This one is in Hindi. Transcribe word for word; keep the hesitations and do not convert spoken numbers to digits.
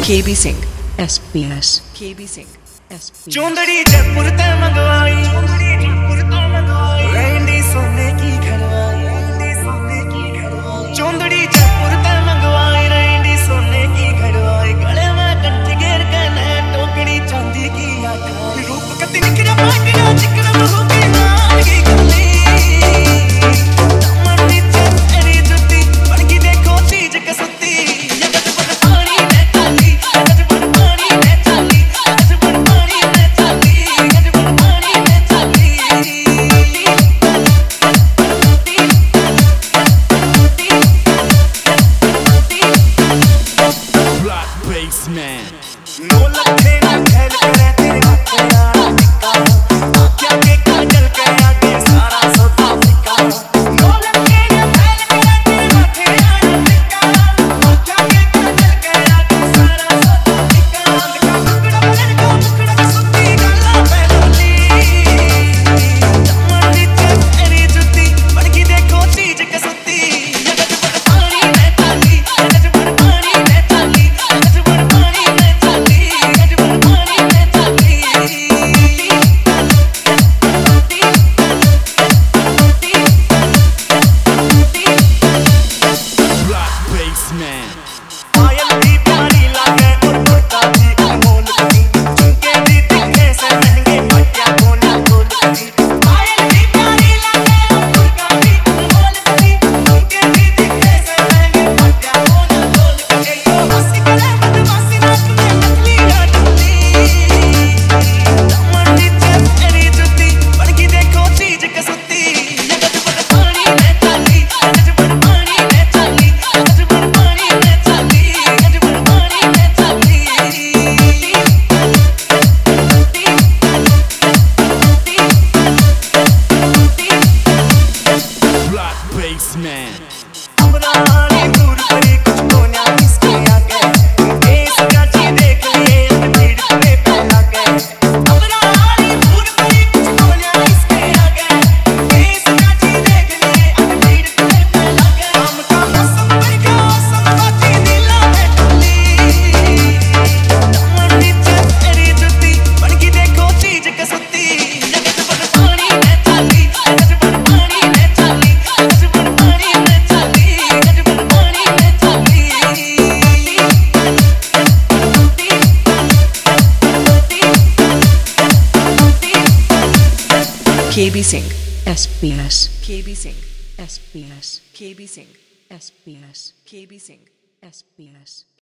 के B Singh S P S K B Singh S P चुंदड़ी जयपुर ते मंगवाई, चुंदड़ी जयपुर ते मंगवाई, रैंडी सोने की घड़वाई, रैंडी सोने की घड़वाई, चुंदड़ी जयपुर ते मंगवाई, रैंडी सोने की घड़वाई, गले में कंठी घेर के ने टोकरी चांदी की आखा, रूप कति निखरा पाटिया चिकना महू की नाल की गली, दामन नीचे तेरी जुत्ती बन की देखो चीज कसती, नो लखे ना खेल करे तेरे हाथे आना टिक्का, आँखों के काजल के आगे सारा सौदा फिक्का, नो लखे ना खेल करे तेरे हाथे आना टिक्का, आँखों के काजल के आगे सारा सौदा फिक्का, लड़का मुकड़ा लड़का मुकड़ा सुत्ती गला पे डोली, दामन नीचे तेरी जुत्ती बन की देखो चीज कसती, K B Singh S P S K B Singh S P S K B Singh S P S K B Singh S P S